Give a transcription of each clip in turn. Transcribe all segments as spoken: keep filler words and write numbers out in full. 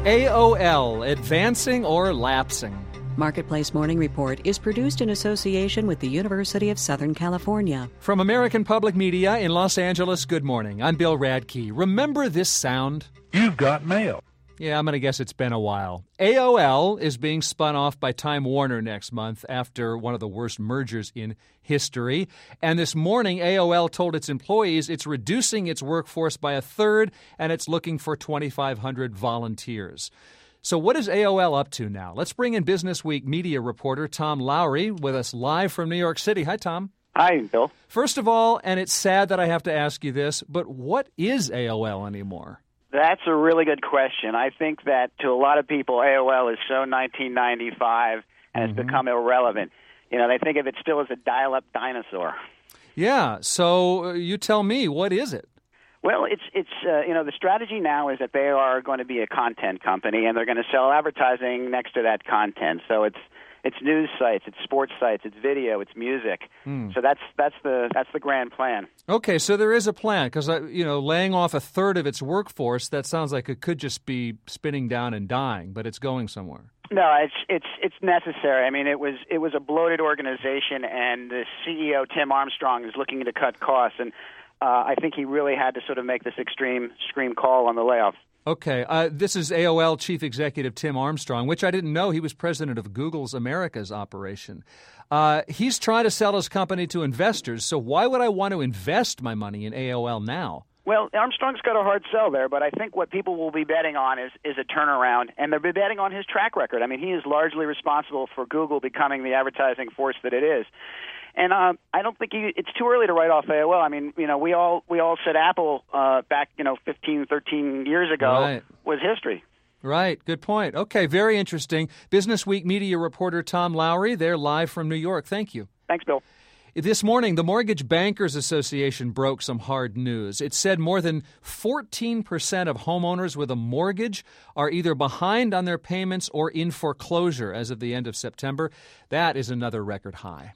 A O L, advancing or lapsing? Marketplace Morning Report is produced in association with the University of Southern California. From American Public Media in Los Angeles, good morning. I'm Bill Radke. Remember this sound? You've got mail. Yeah, I'm going to guess it's been a while. A O L is being spun off by Time Warner next month after one of the worst mergers in history. And this morning, A O L told its employees it's reducing its workforce by a third, and it's looking for twenty-five hundred volunteers. So what is A O L up to now? Let's bring in Business Week media reporter Tom Lowry with us live from New York City. Hi, Tom. Hi, Bill. First of all, and it's sad that I have to ask you this, but what is A O L anymore? That's a really good question. I think that to a lot of people, A O L is so nineteen ninety-five and mm-hmm. it's become irrelevant. You know, they think of it still as a dial-up dinosaur. Yeah, so uh, you tell me, what is it? Well, it's it's uh, you know, the strategy now is that they are going to be a content company and they're going to sell advertising next to that content. So it's it's news sites, it's sports sites, it's video, it's music. Mm. So that's that's the that's the grand plan. Okay, so there is a plan because you know, laying off a third of its workforce, that sounds like it could just be spinning down and dying, but it's going somewhere. No, it's it's it's necessary. I mean, it was it was a bloated organization, and the C E O Tim Armstrong is looking to cut costs, and uh, I think he really had to sort of make this extreme extreme call on the layoff. Okay, uh, this is A O L Chief Executive Tim Armstrong, which I didn't know he was president of Google's Americas operation. Uh, he's trying to sell his company to investors, so why would I want to invest my money in A O L now? Well, Armstrong's got a hard sell there, but I think what people will be betting on is, is a turnaround, and they'll be betting on his track record. I mean, he is largely responsible for Google becoming the advertising force that it is. And uh, I don't think he, it's too early to write off A O L. I mean, you know, we all we all said Apple uh, back, you know, fifteen, thirteen years ago right. was history. Right. Good point. Okay. Very interesting. Business Week media reporter Tom Lowry, they're live from New York. Thank you. Thanks, Bill. This morning, the Mortgage Bankers Association broke some hard news. It said more than fourteen percent of homeowners with a mortgage are either behind on their payments or in foreclosure as of the end of September. That is another record high.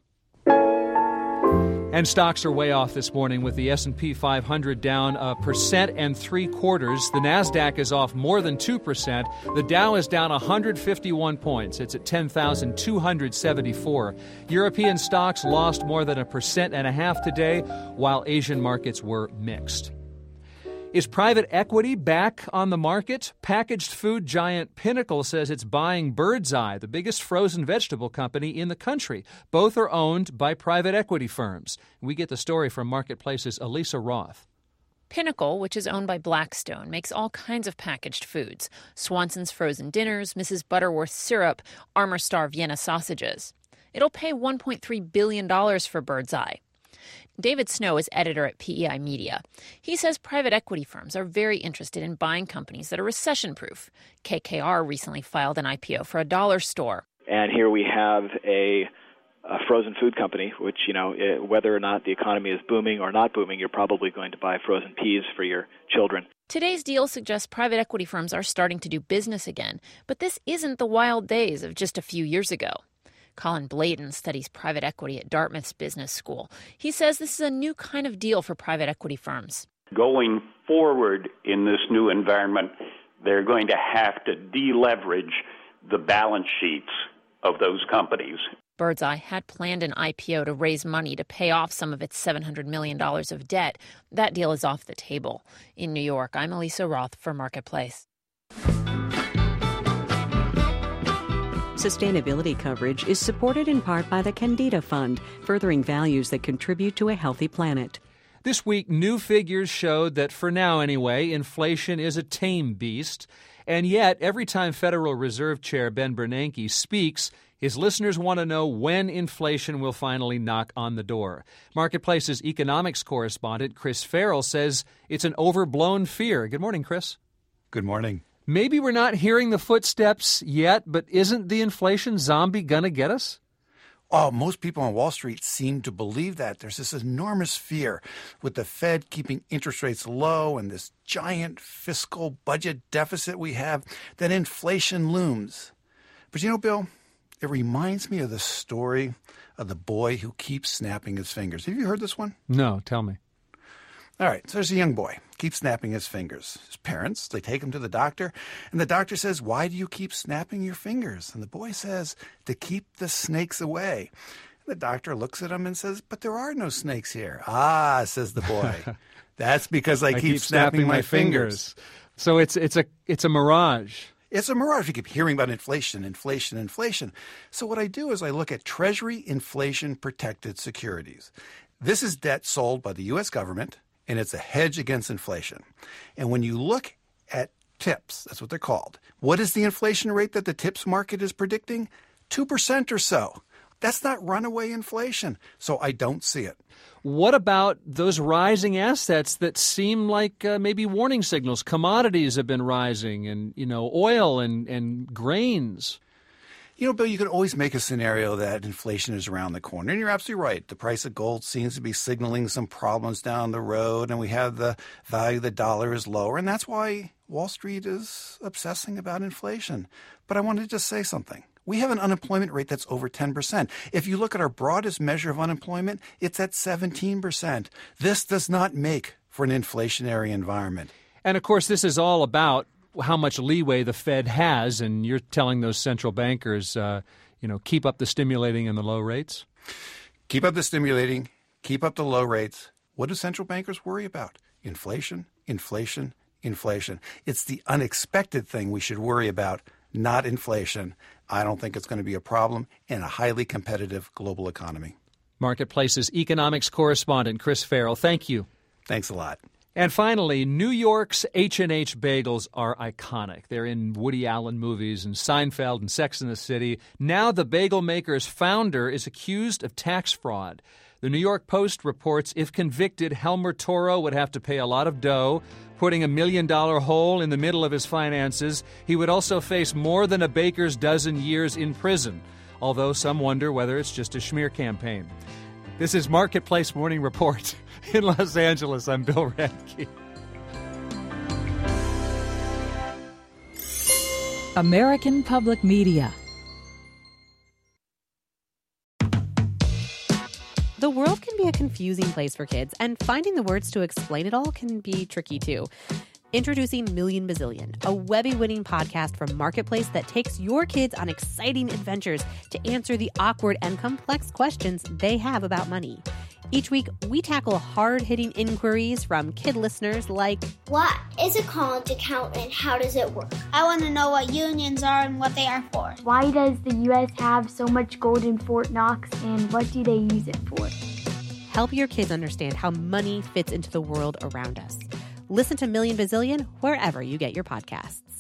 And stocks are way off this morning with the S and P five hundred down a percent and three quarters. The NASDAQ is off more than two percent. The Dow is down one hundred fifty-one points. It's at ten thousand two hundred seventy-four. European stocks lost more than a percent and a half today, while Asian markets were mixed. Is private equity back on the market? Packaged food giant Pinnacle says it's buying Birdseye, the biggest frozen vegetable company in the country. Both are owned by private equity firms. We get the story from Marketplace's Elisa Roth. Pinnacle, which is owned by Blackstone, makes all kinds of packaged foods. Swanson's frozen dinners, Missus Butterworth's syrup, Armour Star Vienna sausages. It'll pay one point three billion dollars for Birdseye. David Snow is editor at P E I Media. He says private equity firms are very interested in buying companies that are recession-proof. K K R recently filed an I P O for a dollar store. And here we have a, a frozen food company, which, you know, it, whether or not the economy is booming or not booming, you're probably going to buy frozen peas for your children. Today's deal suggests private equity firms are starting to do business again, but this isn't the wild days of just a few years ago. Colin Blayton studies private equity at Dartmouth's Business School. He says this is a new kind of deal for private equity firms. Going forward in this new environment, they're going to have to deleverage the balance sheets of those companies. Birdseye had planned an I P O to raise money to pay off some of its seven hundred million dollars of debt. That deal is off the table. In New York, I'm Elisa Roth for Marketplace. Sustainability coverage is supported in part by the Candida Fund, furthering values that contribute to a healthy planet. This week, new figures showed that, for now anyway, inflation is a tame beast. And yet, every time Federal Reserve Chair Ben Bernanke speaks, his listeners want to know when inflation will finally knock on the door. Marketplace's economics correspondent, Chris Farrell, says it's an overblown fear. Good morning, Chris. Good morning. Maybe we're not hearing the footsteps yet, but isn't the inflation zombie going to get us? Oh, most people on Wall Street seem to believe that. There's this enormous fear with the Fed keeping interest rates low and this giant fiscal budget deficit we have that inflation looms. But you know, Bill, it reminds me of the story of the boy who keeps snapping his fingers. Have you heard this one? No, tell me. All right, so there's a young boy, keeps snapping his fingers. His parents, they take him to the doctor, and the doctor says, why do you keep snapping your fingers? And the boy says, to keep the snakes away. And the doctor looks at him and says, but there are no snakes here. Ah, says the boy, that's because I, I keep, keep snapping, snapping my fingers. fingers. So it's it's a it's a mirage. It's a mirage. You keep hearing about inflation, inflation, inflation. So what I do is I look at Treasury inflation-protected securities. This is debt sold by the U S government, and it's a hedge against inflation. And when you look at TIPS, that's what they're called, what is the inflation rate that the TIPS market is predicting? two percent or so. That's not runaway inflation, so I don't see it. What about those rising assets that seem like uh, maybe warning signals? Commodities have been rising, and, you know, oil and, and grains. You know, Bill, you can always make a scenario that inflation is around the corner. And you're absolutely right. The price of gold seems to be signaling some problems down the road, and we have the value of the dollar is lower. And that's why Wall Street is obsessing about inflation. But I wanted to just say something. We have an unemployment rate that's over ten percent. If you look at our broadest measure of unemployment, it's at seventeen percent. This does not make for an inflationary environment. And, of course, this is all about how much leeway the Fed has, and you're telling those central bankers, uh, you know, keep up the stimulating and the low rates? Keep up the stimulating, keep up the low rates. What do central bankers worry about? Inflation, inflation, inflation. It's the unexpected thing we should worry about, not inflation. I don't think it's going to be a problem in a highly competitive global economy. Marketplace's economics correspondent, Chris Farrell, thank you. Thanks a lot. And finally, New York's H and H bagels are iconic. They're in Woody Allen movies and Seinfeld and Sex and the City. Now the bagel maker's founder is accused of tax fraud. The New York Post reports if convicted, Helmer Toro would have to pay a lot of dough, putting a million-dollar hole in the middle of his finances. He would also face more than a baker's dozen years in prison, although some wonder whether it's just a smear campaign. This is Marketplace Morning Report. In Los Angeles, I'm Bill Radke. American Public Media. The world can be a confusing place for kids, and finding the words to explain it all can be tricky too. Introducing Million Bazillion, a Webby-winning podcast from Marketplace that takes your kids on exciting adventures to answer the awkward and complex questions they have about money. Each week, we tackle hard-hitting inquiries from kid listeners like, what is a college account and how does it work? I want to know what unions are and what they are for. Why does the U S have so much gold in Fort Knox and what do they use it for? Help your kids understand how money fits into the world around us. Listen to Million Bazillion wherever you get your podcasts.